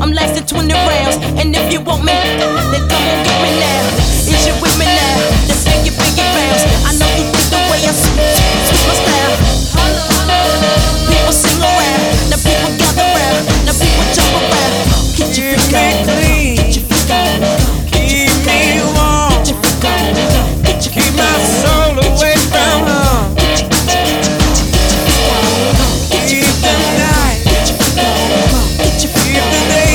I'm lasting 20 rounds. And if you want me, then come on get me now. Is you with me now? Then take your biggie bounce. I know you like the way I switch my style. People sing around, now people gather round, now people jump around. Get your freak out.